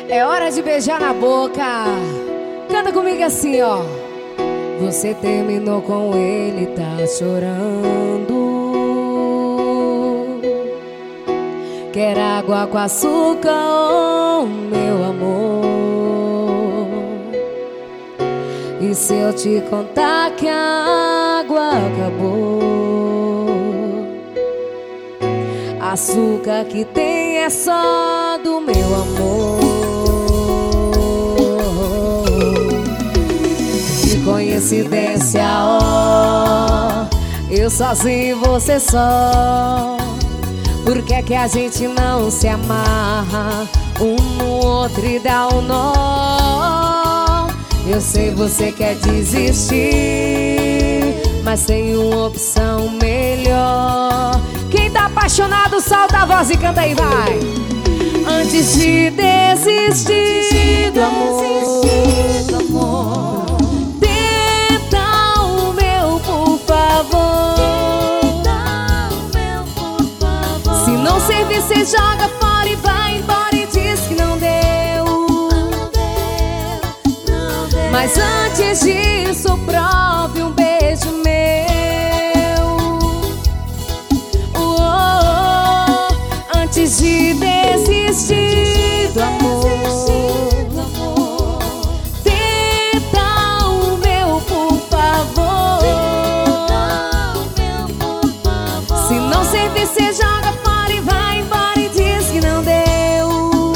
É hora de beijar na boca. Canta comigo assim, ó. Você terminou com ele, tá chorando. Quer água com açúcar, oh, meu amor. E se eu te contar que a água acabou? Açúcar que tem é só do meu amor. Que coincidência, ó, eu sozinho, você só. Por que é que a gente não se amarra um no outro e dá um nó? Eu sei você quer desistir, mas tem uma opção melhor. Quem tá apaixonado, solta a voz e canta aí, vai. Antes de desistir do amor, tenta o meu, por favor. Se não servir, cê joga fora e vai embora e diz que não deu. Mas antes disso, prove um beijo meu. Antes de desistir do amor, tenta o meu, por favor. Se não servir, cê joga fora e vai embora e diz que não deu.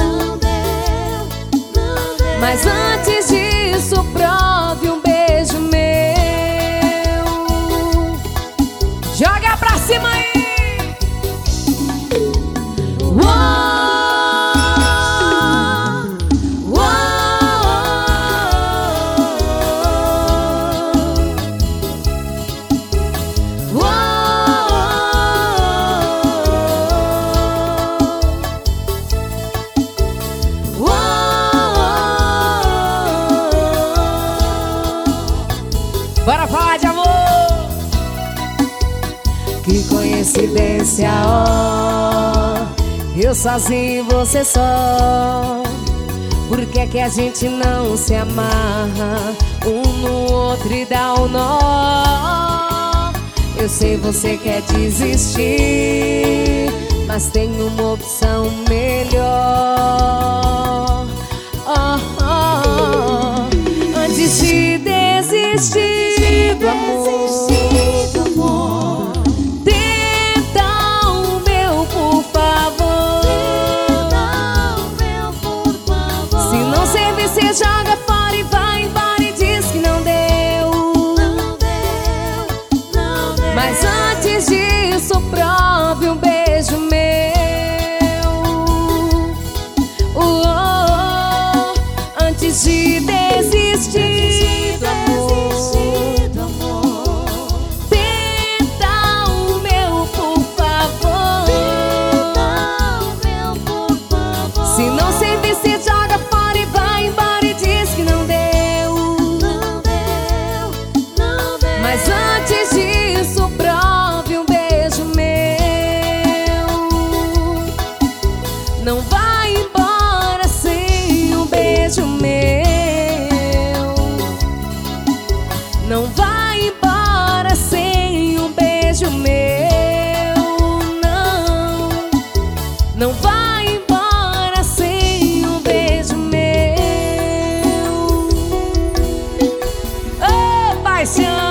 Mas antes disso, prove um beijo meu. Joga pra cima aí. Bora falar de amor. Que coincidência, ó, eu sozinho, você só. Por que é que a gente não se amarra um no outro e dá um nó? Eu sei você quer desistir, mas tem uma opção melhor. Antes de desistir do amor, tenta o meu, por favor. Se não servir, cê joga fora e vai embora e diz que não deu. Mas antes disso, prove um beijo meu. Antes de desistir do amor, tenta o meu, por favor. Se não servir, cê joga fora e vai embora e diz que não deu. Mas antes disso, prove um beijo meu. Não vai embora sem um beijo meu. Não vai embora sem um beijo meu. Não, não vai embora sem um beijo meu. Ô, paixão!